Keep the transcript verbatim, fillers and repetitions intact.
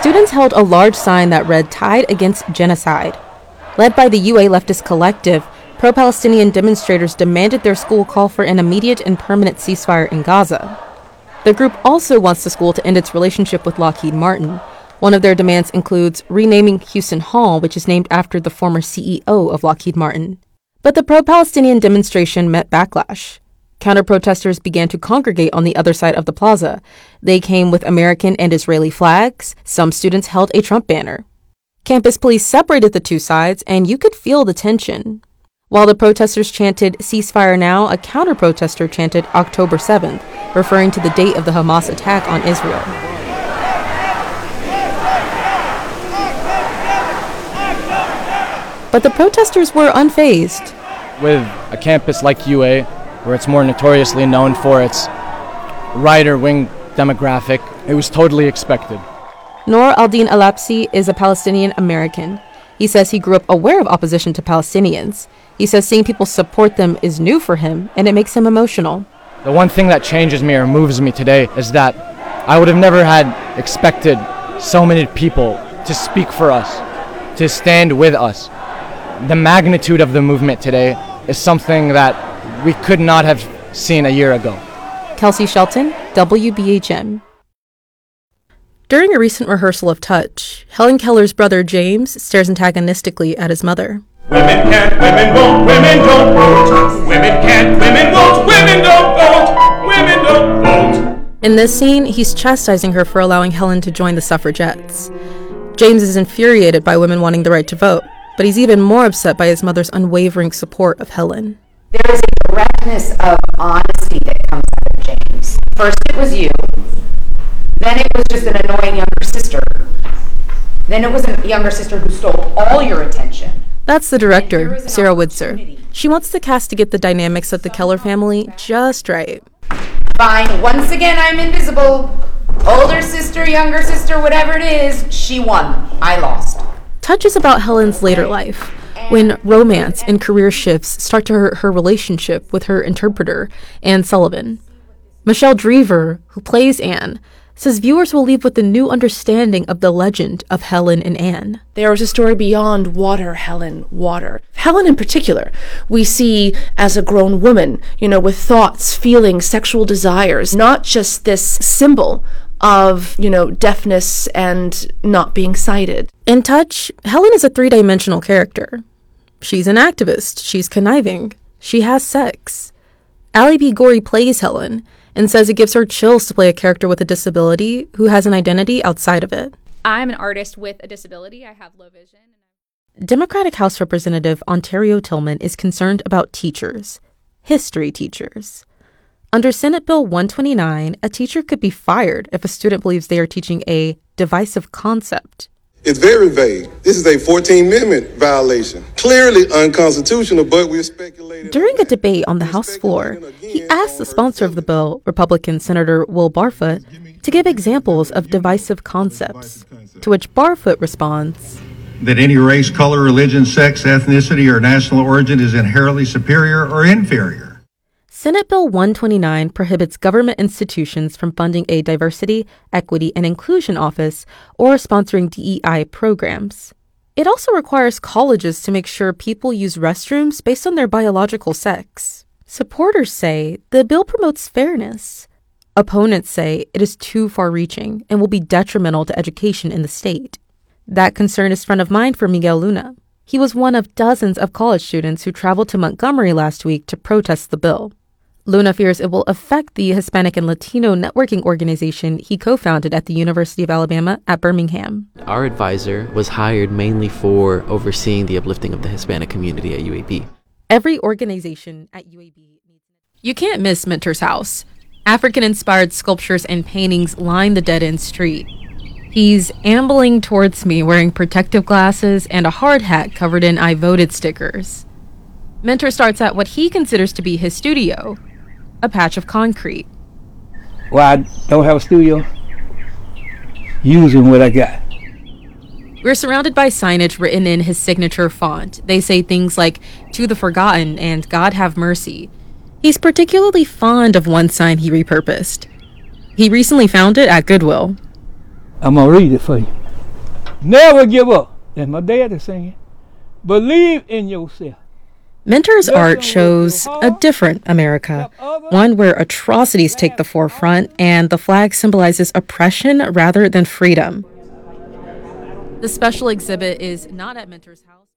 students held a large sign that read "Tide Against Genocide." Led by the U A Leftist Collective, pro-Palestinian demonstrators demanded their school call for an immediate and permanent ceasefire in Gaza. The group also wants the school to end its relationship with Lockheed Martin. One of their demands includes renaming Houston Hall, which is named after the former C E O of Lockheed Martin. But the pro-Palestinian demonstration met backlash. Counter-protesters began to congregate on the other side of the plaza. They came with American and Israeli flags. Some students held a Trump banner. Campus police separated the two sides, and you could feel the tension. While the protesters chanted "Ceasefire now," a counter-protester chanted October seventh, referring to the date of the Hamas attack on Israel. But the protesters were unfazed. With a campus like U A, where it's more notoriously known for its right-wing demographic, it was totally expected. Noor Aldin Alapsi is a Palestinian American. He says he grew up aware of opposition to Palestinians. He says seeing people support them is new for him, and it makes him emotional. The one thing that changes me or moves me today is that I would have never had expected so many people to speak for us, to stand with us. The magnitude of the movement today is something that we could not have seen a year ago. Kelsey Shelton, W B H M. During a recent rehearsal of Touch, Helen Keller's brother James stares antagonistically at his mother. Women can't, women won't, women don't vote. Women can't, women won't, women don't vote. Women don't vote. In this scene, he's chastising her for allowing Helen to join the suffragettes. James is infuriated by women wanting the right to vote, but he's even more upset by his mother's unwavering support of Helen. There is a directness of honesty that comes out of James. First it was you, then it was just an annoying younger sister, then it was a younger sister who stole all your attention. That's the director, Sarah Witzer. She wants the cast to get the dynamics of the Keller family just right. Fine, once again I'm invisible. Older sister, younger sister, whatever it is, she won. I lost. Touch is about Helen's later life, when romance and career shifts start to hurt her relationship with her interpreter, Anne Sullivan. Michelle Drever, who plays Anne, says viewers will leave with a new understanding of the legend of Helen and Anne. There is a story beyond water, Helen, water. Helen in particular, we see as a grown woman, you know, with thoughts, feelings, sexual desires, not just this symbol of, you know, deafness and not being sighted. In Touch, Helen is a three-dimensional character. She's an activist, she's conniving, she has sex. Ali B. Gorey plays Helen and says it gives her chills to play a character with a disability who has an identity outside of it. I'm an artist with a disability. I have low vision. Democratic House Representative Ontario Tillman is concerned about teachers, history teachers. Under Senate Bill one twenty-nine, a teacher could be fired if a student believes they are teaching a divisive concept. It's very vague. This is a fourteenth Amendment violation. Clearly unconstitutional, but we're speculating. During a debate on the House floor, he asked the sponsor of the bill, Republican Senator Will Barfoot, to give examples of divisive concepts, to which Barfoot responds that any race, color, religion, sex, ethnicity, or national origin is inherently superior or inferior. Senate Bill one twenty-nine prohibits government institutions from funding a diversity, equity, and inclusion office or sponsoring D E I programs. It also requires colleges to make sure people use restrooms based on their biological sex. Supporters say the bill promotes fairness. Opponents say it is too far-reaching and will be detrimental to education in the state. That concern is front of mind for Miguel Luna. He was one of dozens of college students who traveled to Montgomery last week to protest the bill. Luna fears it will affect the Hispanic and Latino networking organization he co-founded at the University of Alabama at Birmingham. Our advisor was hired mainly for overseeing the uplifting of the Hispanic community at U A B. Every organization at U A B... You can't miss Minter's house. African-inspired sculptures and paintings line the dead-end street. He's ambling towards me wearing protective glasses and a hard hat covered in I voted stickers. Minter starts at what he considers to be his studio, a patch of concrete. Well, I don't have a studio. Using what I got. We're surrounded by signage written in his signature font. They say things like, "To the Forgotten" and "God Have Mercy." He's particularly fond of one sign he repurposed. He recently found it at Goodwill. I'm gonna read it for you. Never give up. That's my dad is singing. Believe in yourself. Mentor's art shows a different America, one where atrocities take the forefront and the flag symbolizes oppression rather than freedom. The special exhibit is not at Mentor's house.